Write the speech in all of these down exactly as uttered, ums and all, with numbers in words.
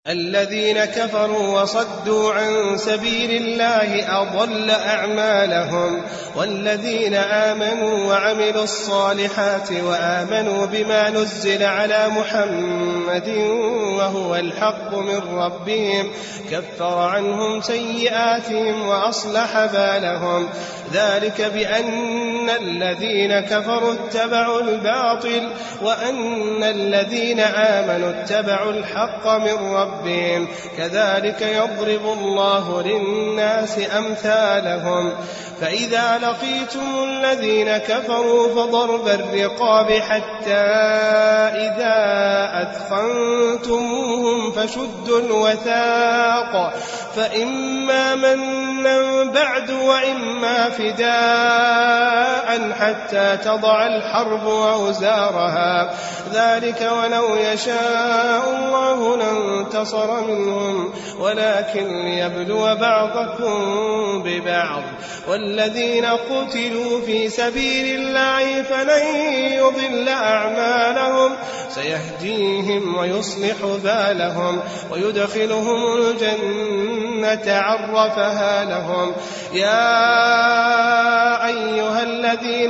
الذين كفروا وصدوا عن سبيل الله أضل أعمالهم والذين آمنوا وعملوا الصالحات وآمنوا بما نزل على محمد وهو الحق من ربهم كفر عنهم سيئاتهم وأصلح بالهم ذلك بأن الذين كفروا اتبعوا الباطل وأن الذين آمنوا اتبعوا الحق من ربهم كذلك يضرب الله للناس أمثالهم فإذا لقيتم الذين كفروا فضرب الرقاب حتى إذا أثخنتموهم فشدوا الوثاق فإما منا بعد وإما فداء حتى تضع الحرب أوزارها ذلك ولو يشاء الله لانتصر منهم ولكن ليبلو بعضكم ببعض والذين قتلوا في سبيل الله فلن يضل أعمالهم سيهديهم ويصلح بالهم ويدخلهم الجنة عرفها لهم يا أيها الذين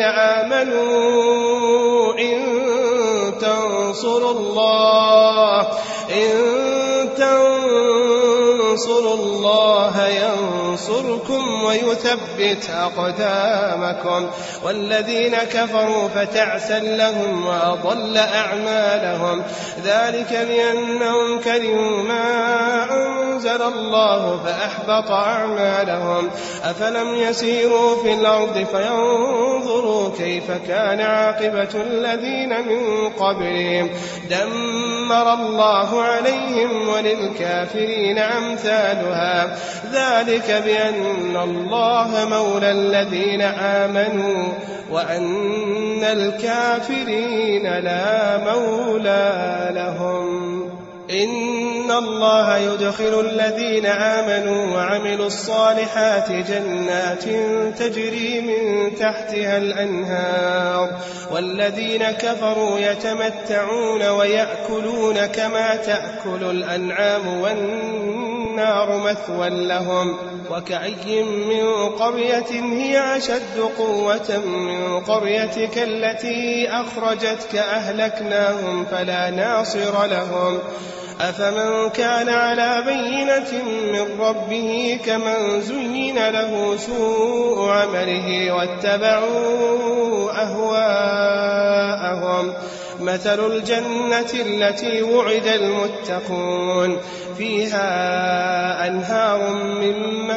آمنوا إن تنصروا الله إن تنصروا الله ينصركم ويثبت أقدامكم والذين كفروا فتعسا لهم وأضل أعمالهم ذلك لأنهم كرهوا ما أنزل الله فأحبط أعمالهم أفلم يسيروا في الأرض فينظروا كيف كان عاقبة الذين من قبلهم دمر الله عليهم وللكافرين أمثالها ذلك بأن الله مولى الذين آمنوا وأن الكافرين لا مولى لهم إن الله يدخل الذين آمنوا وعملوا الصالحات جنات تجري من تحتها الأنهار والذين كفروا يتمتعون ويأكلون كما تأكل الأنعام والنار مثوى لهم وكأي من قرية هي أشد قوة من قريتك التي أخرجتك أهلكناهم فلا ناصر لهم أفمن كان على بينة من ربه كمن زين له سوء عمله واتبعوا أهواءهم مثل الجنة التي وعد المتقون فيها أنهار من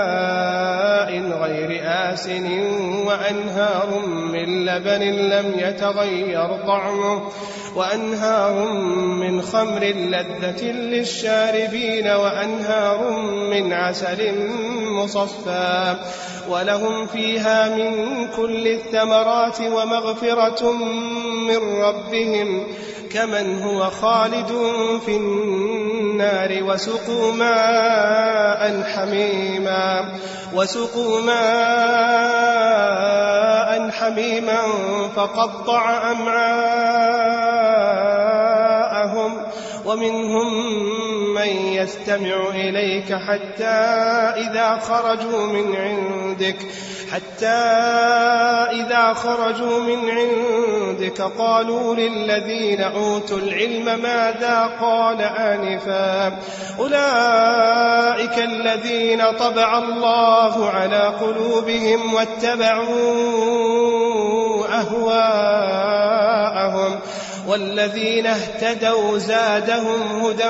ماء غير آسن وأنهار من لبن لم يتغير طعمه وأنهار من خمر لذة للشاربين وأنهار من عسل مصفى ولهم فيها من كل الثمرات ومغفرة من ربهم كمن هو خالد في النار وسقوا ماء حميما وسقوا ماء حميما فقطع أمعاءهم ومنهم من يستمع إليك حتى إذا خرجوا من عندك حتى إذا خرجوا من عندك قالوا للذين أوتوا العلم ماذا قال آنفا أولئك الذين طبع الله على قلوبهم واتبعوا أهواءهم والذين اهتدوا زادهم هدى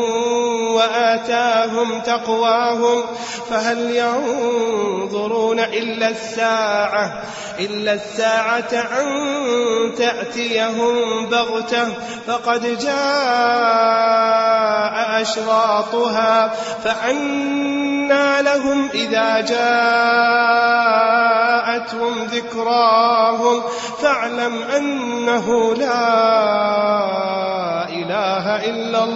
وآتاهم تقواهم فهل ينظرون إلا الساعة إلا الساعة أن تأتيهم بغتة فقد جاء أشراطها فأنى لهم إذا جاءتهم ذكراهم فاعلم أنه لا إله إلا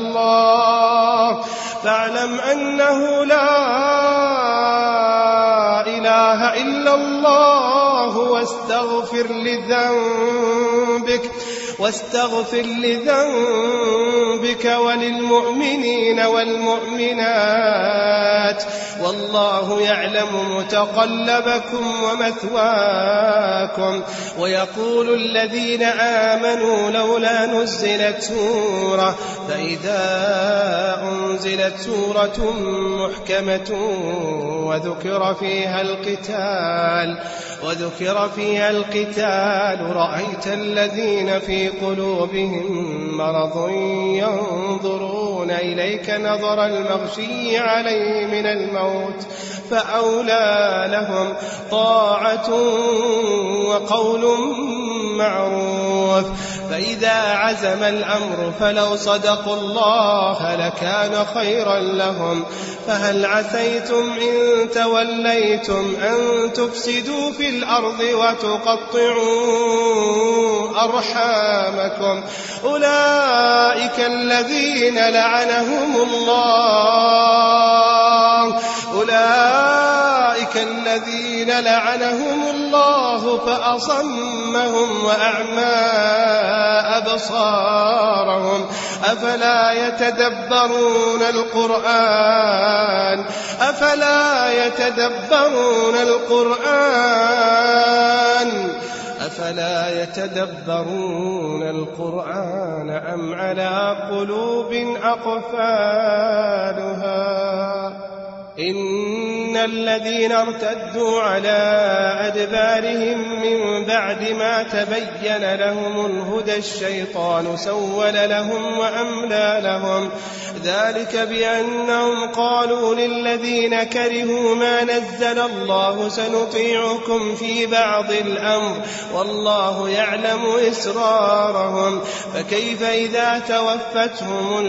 الله فاعلم أنه لا إله إلا الله واستغفر لذنبك واستغفر لذنبك وللمؤمنين والمؤمنات والله يعلم متقلبكم ومثواكم. ويقول الذين آمنوا لولا نزلت سورة فإذا أنزلت سورة محكمة وذكر فيها القتال وذكر فيها القتال رأيت الذين في قلوبهم مرض ينظرون إليك نظر المغشي عليه من الموت فأولى لهم طاعة وقول معروف. فإذا عزم الأمر فلو صدقوا الله لكان خيرا لهم. فهل عسيتم إن توليتم أن تفسدوا في الأرض وتقطعوا أرحامكم أولئك الذين لعنهم الله أولئك الذين لعنهم الله فأصمهم وأعمى أبصارهم أفلا يتدبرون القرآن أفلا يتدبرون القرآن أفلا يتدبرون القرآن أم على قلوب أقفالها. إن الذين ارتدوا على أدبارهم من بعد ما تبين لهم الهدى الشيطان سول لهم وأملى لهم ذلك بأنهم قالوا للذين كرهوا ما نزل الله سنطيعكم في بعض الأمر والله يعلم إسرارهم. فكيف إذا توفتهم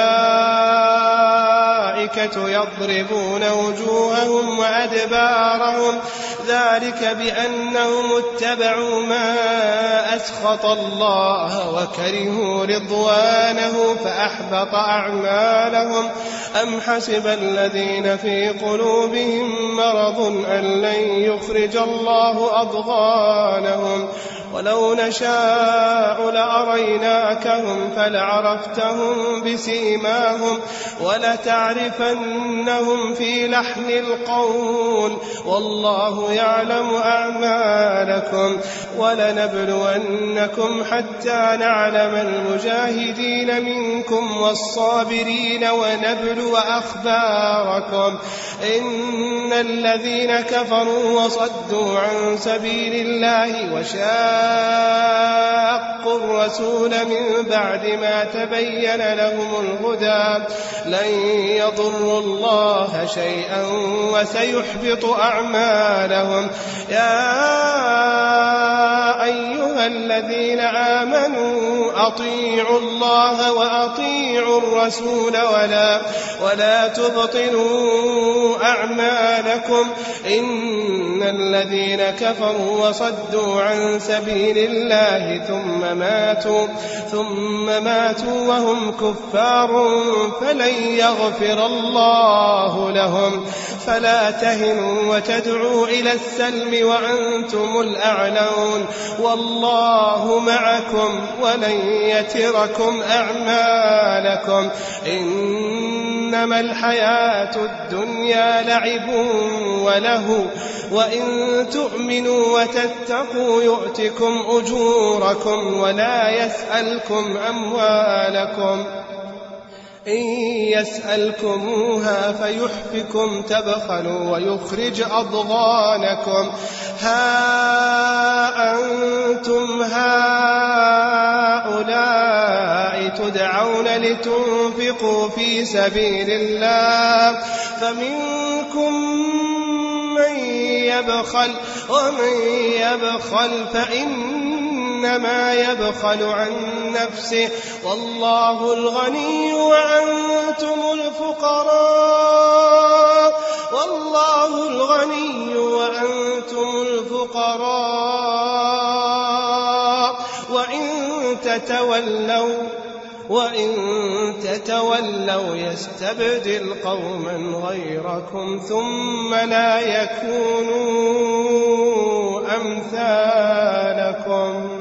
الملائكة يضربون وجوههم وأدبارهم ذلك بأنهم اتبعوا ما أسخط الله وكرهوا رضوانه فأحبط أعمالهم. أم حسب الذين في قلوبهم مرض أن لن يخرج الله أضغانهم ولو نشاء لأريناكهم فلعرفتهم بسيماهم ولتعرفنهم في لحن القول والله يعلم أعمالكم. ولنبلونكم حتى نعلم المجاهدين منكم والصابرين ونبلو أخباركم. إن الذين كفروا وصدوا عن سبيل الله وشاقوا الرسول من بعد ما تبين لهم الهدى لن يضروا الله شيئا وسيحبط أعمالهم. يا أيها الذين آمنوا أطيعوا الله وأطيعوا الرسول ولا, ولا تبطلوا أعمالكم. إن الذين كفروا وصدوا عن سبيل الله ثم ماتوا, ثم ماتوا وهم كفار فلن يغفر الله لهم. فلا تهنوا وتدعوا إلى السلم وأنتم الأعلون والله معكم ولن يتركم أعمالكم. إنما الحياة الدنيا لعب وله وإن تؤمنوا وتتقوا يؤتكم أجوركم ولا يسألكم أموالكم. إن يسألكموها فيحفكم تبخلوا ويخرج أضغانكم. ها أنتم هؤلاء تدعون لتنفقوا في سبيل الله فمنكم من يبخل ومن يبخل فإنما يبخل عن نفسه والله الغني وأنتم الفقراء والله الغني وأنتم الفقراء وإن تتولوا وإن تتولوا يستبدل قوما غيركم ثم لا يكونوا أمثالكم